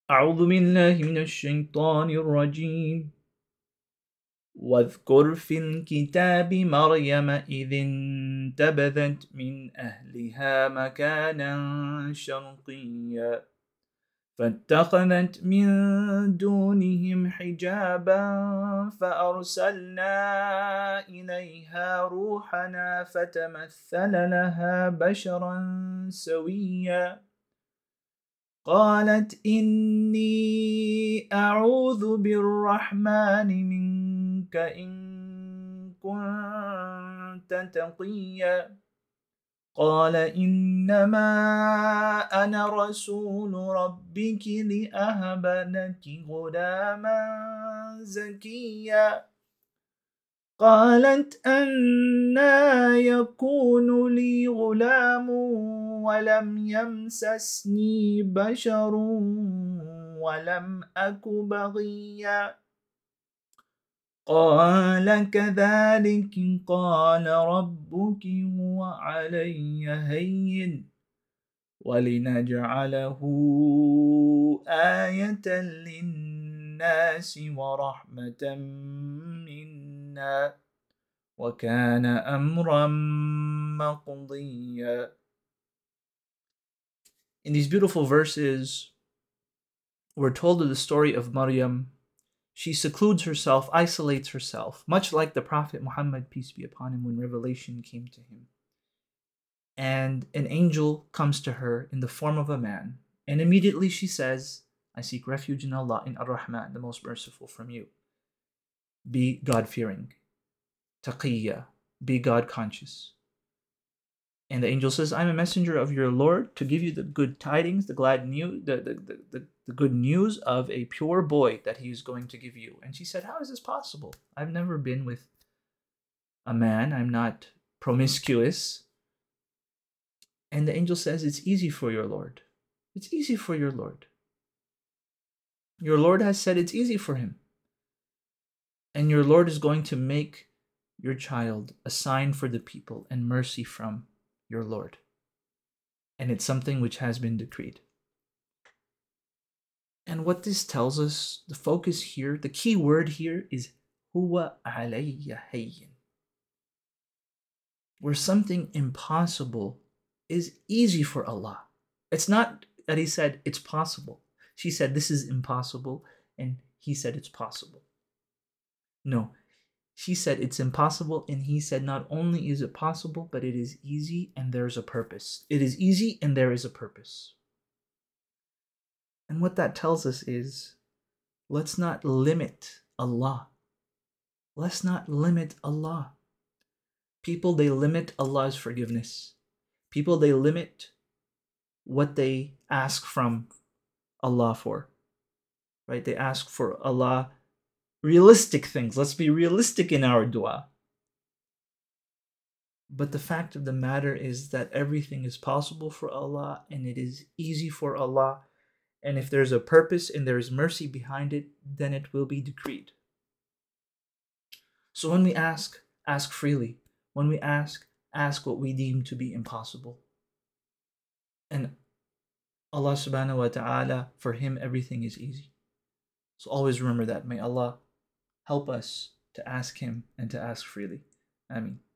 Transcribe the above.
أعوذ بالله من الشيطان الرجيم. واذكر في الكتاب مريم إذ انتبذت من أهلها مكانا شرقيا فاتخذت من دونهم حجابا فأرسلنا إليها روحنا فتمثل لها بشرا سويا قالت إني أعوذ بالرحمن منك إن كنت تقيا قال إنما أنا رسول ربك لأهب لك غلاما زكيا قالت أنى يكون لي غلام ولم يمسسني بشر ولم أك بغيا قال كذلك قال ربك هو علي هين ولنجعله آية للناس ورحمة منا وكان أمرا مقضيا. In these beautiful verses, we're told of the story of Maryam. She secludes herself, isolates herself, much like the Prophet Muhammad, peace be upon him, when revelation came to him. And an angel comes to her in the form of a man, and immediately she says, I seek refuge in Allah, in Ar-Rahman, the most merciful, from you. Be God-fearing, taqiyya, be God-conscious. And the angel says, I'm a messenger of your Lord to give you the good tidings, the glad news, the good news of a pure boy that he is going to give you. And she said, how is this possible? I've never been with a man. I'm not promiscuous. And the angel says, it's easy for your Lord. It's easy for your Lord. Your Lord has said it's easy for him. And your Lord is going to make your child a sign for the people and mercy from your Lord. And it's something which has been decreed. And what this tells us, the focus here, the key word here is huwa alayya hayyin. Where something impossible is easy for Allah. It's not that he said it's possible. She said this is impossible, and he said it's possible. No, she said it's impossible, and he said not only is it possible, but it is easy and there's a purpose. It is easy and there is a purpose. And what that tells us is, let's not limit Allah. Let's not limit Allah. People, they limit Allah's forgiveness. People, they limit what they ask from Allah for. Right? They ask for Allah realistic things. Let's be realistic in our dua. But the fact of the matter is that everything is possible for Allah and it is easy for Allah. And if there's a purpose and there is mercy behind it, then it will be decreed. So when we ask freely. When we ask what we deem to be impossible. And Allah subhanahu wa ta'ala, for him everything is easy. So always remember that. May Allah help us to ask him and to ask freely. Ameen.